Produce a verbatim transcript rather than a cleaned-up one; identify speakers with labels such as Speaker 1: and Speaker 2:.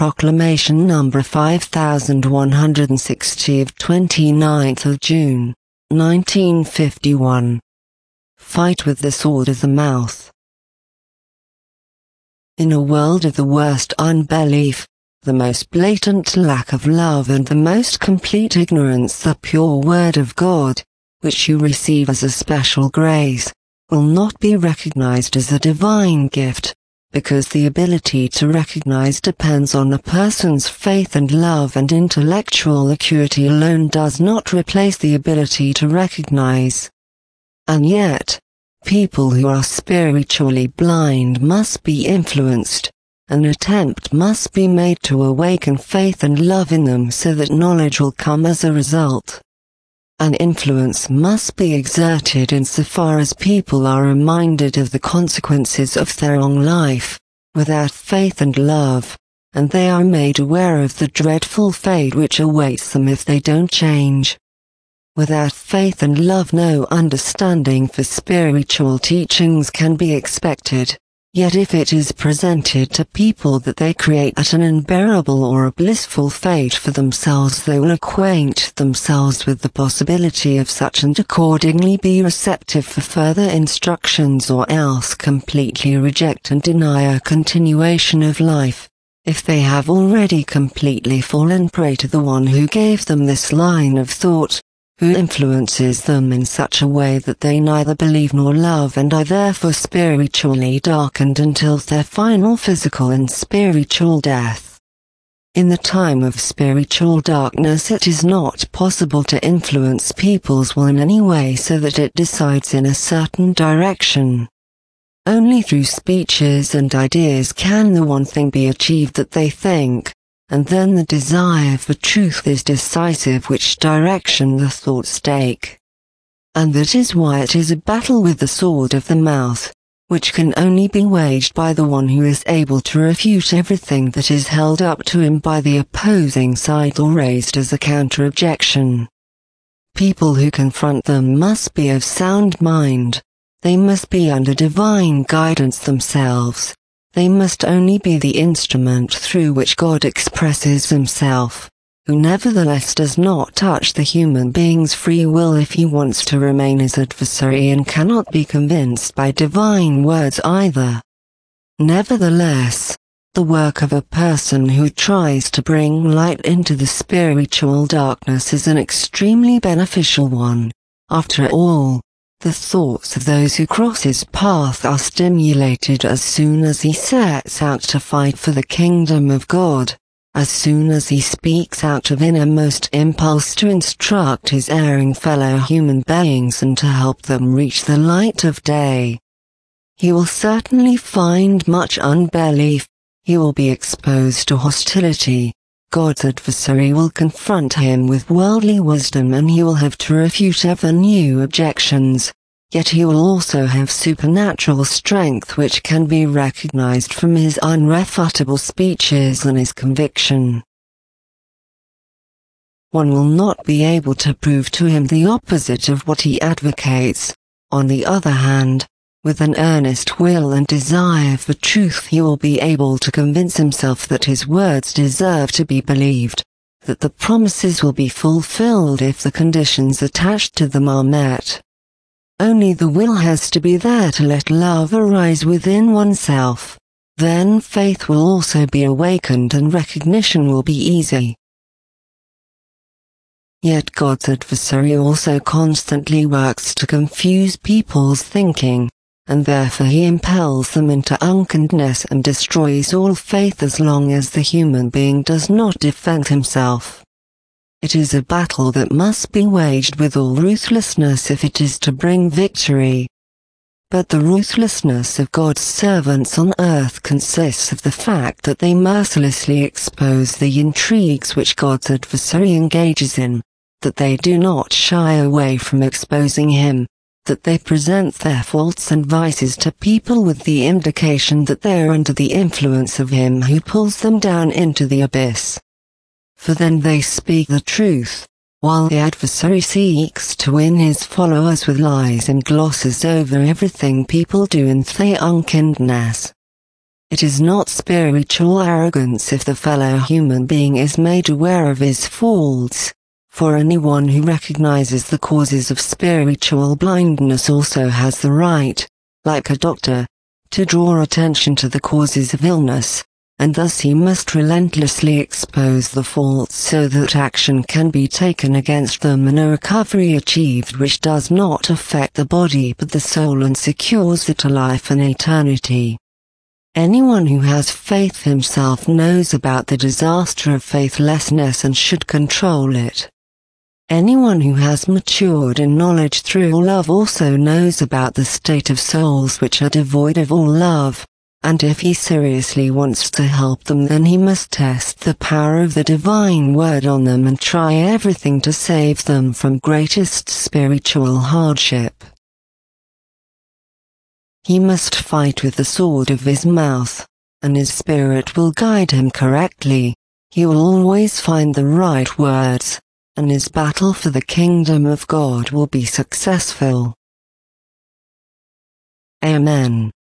Speaker 1: Proclamation number five thousand one hundred sixty of twenty-ninth of June, nineteen fifty-one. Fight with the sword of the mouth. In a world of the worst unbelief, the most blatant lack of love and the most complete ignorance, the pure word of God, which you receive as a special grace, will not be recognized as a divine gift, because the ability to recognize depends on a person's faith and love, and intellectual acuity alone does not replace the ability to recognize. And yet, people who are spiritually blind must be influenced. An attempt must be made to awaken faith and love in them so that knowledge will come as a result. An influence must be exerted insofar as people are reminded of the consequences of their own life, without faith and love, and they are made aware of the dreadful fate which awaits them if they don't change. Without faith and love, no understanding for spiritual teachings can be expected. Yet if it is presented to people that they create at an unbearable or a blissful fate for themselves, they will acquaint themselves with the possibility of such and accordingly be receptive for further instructions, or else completely reject and deny a continuation of life, if they have already completely fallen prey to the one who gave them this line of thought, who influences them in such a way that they neither believe nor love, and are therefore spiritually darkened until their final physical and spiritual death. In the time of spiritual darkness, it is not possible to influence people's will in any way so that it decides in a certain direction. Only through speeches and ideas can the one thing be achieved that they think, and then the desire for truth is decisive which direction the thoughts take. And that is why it is a battle with the sword of the mouth, which can only be waged by the one who is able to refute everything that is held up to him by the opposing side or raised as a counter-objection. People who confront them must be of sound mind, they must be under divine guidance themselves. They must only be the instrument through which God expresses himself, who nevertheless does not touch the human being's free will if he wants to remain his adversary, and cannot be convinced by divine words either. Nevertheless, the work of a person who tries to bring light into the spiritual darkness is an extremely beneficial one. After all, the thoughts of those who cross his path are stimulated as soon as he sets out to fight for the kingdom of God, as soon as he speaks out of innermost impulse to instruct his erring fellow human beings and to help them reach the light of day. He will certainly find much unbelief, he will be exposed to hostility. God's adversary will confront him with worldly wisdom, and he will have to refute ever new objections, yet he will also have supernatural strength which can be recognized from his unrefuttable speeches and his conviction. One will not be able to prove to him the opposite of what he advocates. On the other hand, with an earnest will and desire for truth, he will be able to convince himself that his words deserve to be believed, that the promises will be fulfilled if the conditions attached to them are met. Only the will has to be there to let love arise within oneself. Then faith will also be awakened and recognition will be easy. Yet God's adversary also constantly works to confuse people's thinking, and therefore he impels them into unkindness and destroys all faith as long as the human being does not defend himself. It is a battle that must be waged with all ruthlessness if it is to bring victory. But the ruthlessness of God's servants on earth consists of the fact that they mercilessly expose the intrigues which God's adversary engages in, that they do not shy away from exposing him, that they present their faults and vices to people with the indication that they are under the influence of him who pulls them down into the abyss. For then they speak the truth, while the adversary seeks to win his followers with lies and glosses over everything people do in their unkindness. It is not spiritual arrogance if the fellow human being is made aware of his faults, for anyone who recognizes the causes of spiritual blindness also has the right, like a doctor, to draw attention to the causes of illness, and thus he must relentlessly expose the faults so that action can be taken against them and a recovery achieved which does not affect the body but the soul and secures it a life and eternity. Anyone who has faith himself knows about the disaster of faithlessness and should control it. Anyone who has matured in knowledge through love also knows about the state of souls which are devoid of all love, and if he seriously wants to help them then he must test the power of the divine word on them and try everything to save them from greatest spiritual hardship. He must fight with the sword of his mouth, and his spirit will guide him correctly. He will always find the right words, and his battle for the kingdom of God will be successful. Amen.